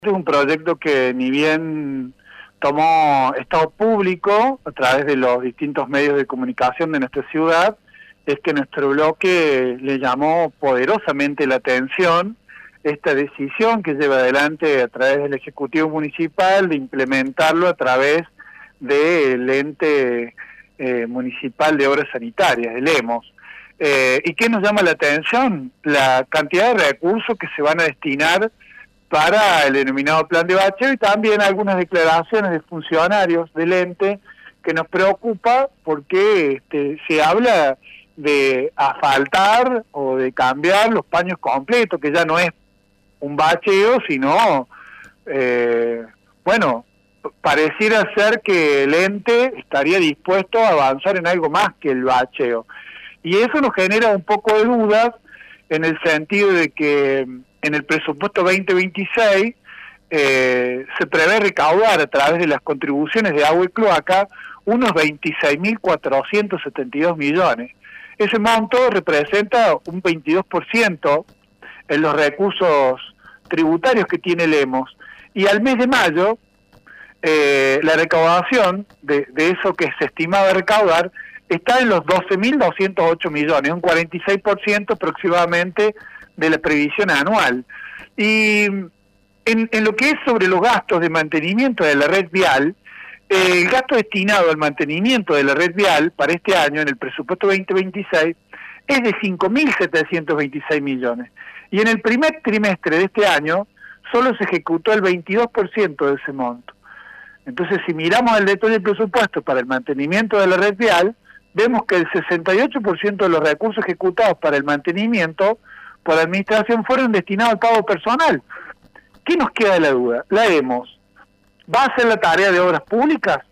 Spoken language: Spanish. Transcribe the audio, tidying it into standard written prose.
Es un proyecto que ni bien tomó estado público a través de los distintos medios de comunicación de nuestra ciudad, es que nuestro bloque le llamó poderosamente la atención esta decisión que lleva adelante a través del Ejecutivo Municipal de implementarlo a través del ente municipal de obras sanitarias, el EMOS. ¿Y qué nos llama la atención? La cantidad de recursos que se van a destinar para el denominado plan de bacheo y también algunas declaraciones de funcionarios del ente que nos preocupa porque se habla de asfaltar o de cambiar los paños completos, que ya no es un bacheo, sino, bueno, pareciera ser que el ente estaría dispuesto a avanzar en algo más que el bacheo. Y eso nos genera un poco de dudas en el sentido de que en el presupuesto 2026 se prevé recaudar a través de las contribuciones de agua y cloaca unos 26.472 millones. Ese monto representa un 22% en los recursos tributarios que tiene el EMOS. Y al mes de mayo, la recaudación de eso que se estimaba recaudar está en los 12.208 millones, un 46% aproximadamente de la previsión anual. Y en lo que es sobre los gastos de mantenimiento de la red vial, el gasto destinado al mantenimiento de la red vial para este año, en el presupuesto 2026, es de 5.726 millones. Y en el primer trimestre de este año, solo se ejecutó el 22% de ese monto. Entonces, si miramos el detalle del presupuesto para el mantenimiento de la red vial, vemos que el 68% de los recursos ejecutados para el mantenimiento por la administración fueron destinados al pago personal. ¿Qué nos queda de la duda? La EMOS, ¿va a hacer la tarea de obras públicas?